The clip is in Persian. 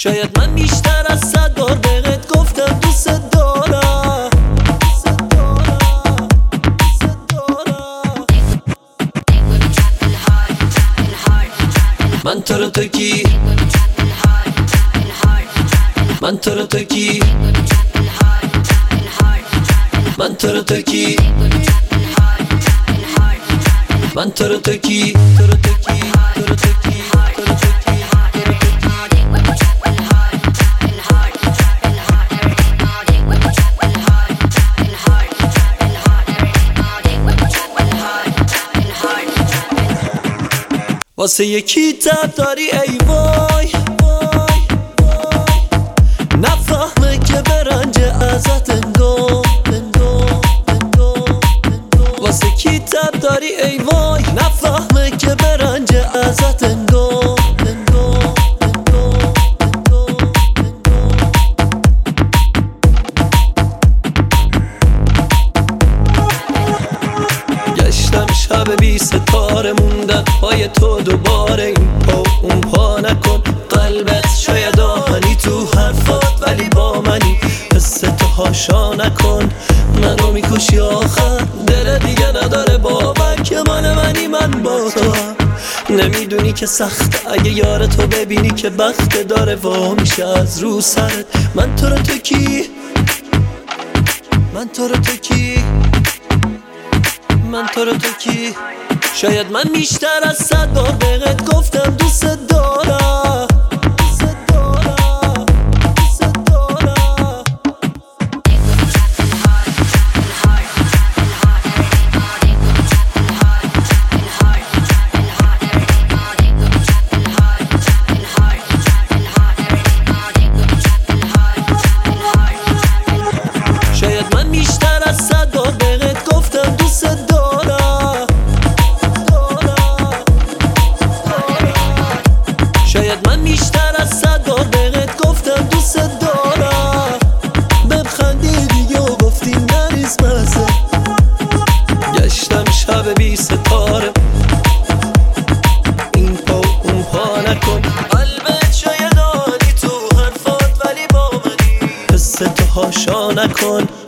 شاید من بیشتر از 100 بار بهت گفتم دوست دارم. من تو رو کی، من تو رو کی، من تو رو کی، من تو رو کی، تو رو کی، تو رو کی، تو رو کی. واسه یکی تب داری ای وای، نفهمه که برنج ازت انگام. واسه کی تب داری ای وای، نفهمه که برنج ازت انگام. گشتم شب بی ستاره موندن پای تو دوباره، این پا اون پا نکن قلبت شاید آهنی تو حرفات ولی با منی، حس تو هاشا نکن منو میکشی آخر، دل دیگه نداره باور که منی من با تو هم. نمیدونی که سخته اگه یار تو ببینی که بخت داره وا میشه از رو سرت. من تو رو کی، من تو رو کی، من تو رو کی. شاید من بیشتر از 100 بار بهت گفتم دوست دارم. شاید من بیشتر از 100 بار بهت گفتم دوست دارم. شاید من بیشتر از 100 بار بهت گفتم دوست دارم. بخندی دیگه و گفتی نریز مزه. گشتم شب بی ستاره، این پا اون پا نکن قلبت شاید آنی تو حرفات ولی با منی، حس تو هاشا نکن